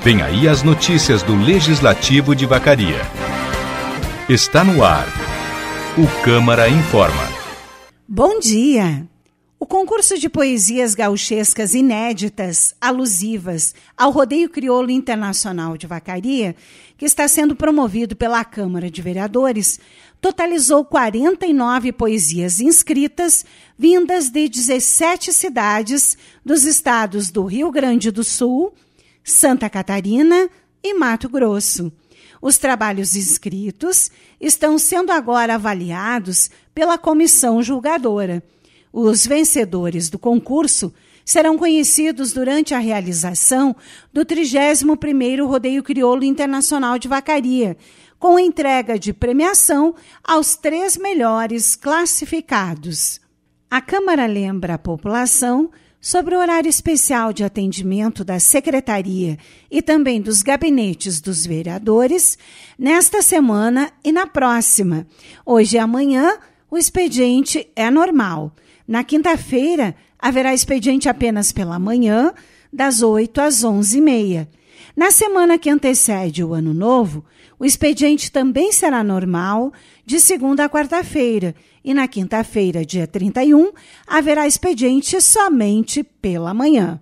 Vem aí as notícias do Legislativo de Vacaria. Está no ar. O Câmara Informa. Bom dia! O concurso de poesias gauchescas inéditas, alusivas ao Rodeio Crioulo Internacional de Vacaria, que está sendo promovido pela Câmara de Vereadores, totalizou 49 poesias inscritas, vindas de 17 cidades dos estados do Rio Grande do Sul, Santa Catarina e Mato Grosso. Os trabalhos inscritos estão sendo agora avaliados pela comissão julgadora. Os vencedores do concurso serão conhecidos durante a realização do 31º Rodeio Crioulo Internacional de Vacaria, com entrega de premiação aos 3 melhores classificados. A Câmara lembra a população sobre o horário especial de atendimento da Secretaria e também dos gabinetes dos vereadores nesta semana e na próxima. Hoje e amanhã, o expediente é normal. Na quinta-feira, haverá expediente apenas pela manhã, das 8 às 11h30. Na semana que antecede o Ano Novo, o expediente também será normal, de segunda a quarta-feira, e na quinta-feira, dia 31, haverá expediente somente pela manhã.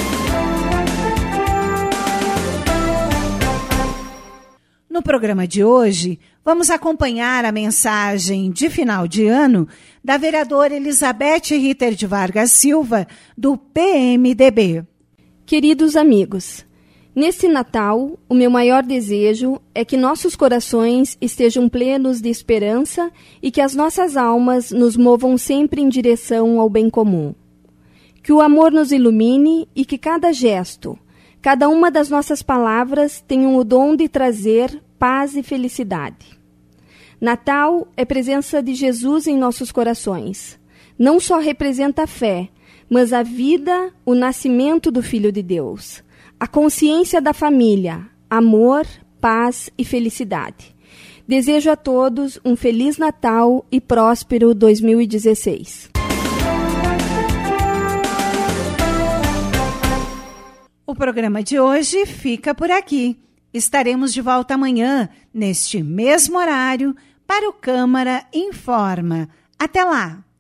No programa de hoje, vamos acompanhar a mensagem de final de ano da vereadora Elizabeth Ritter de Vargas Silva, do PMDB. Queridos amigos, nesse Natal, o meu maior desejo é que nossos corações estejam plenos de esperança e que as nossas almas nos movam sempre em direção ao bem comum. Que o amor nos ilumine e que cada gesto, cada uma das nossas palavras tenham o dom de trazer paz e felicidade. Natal é presença de Jesus em nossos corações. Não só representa a fé, mas a vida, o nascimento do Filho de Deus, a consciência da família, amor, paz e felicidade. Desejo a todos um Feliz Natal e próspero 2016. O programa de hoje fica por aqui. Estaremos de volta amanhã, neste mesmo horário, para o Câmara Informa. Até lá!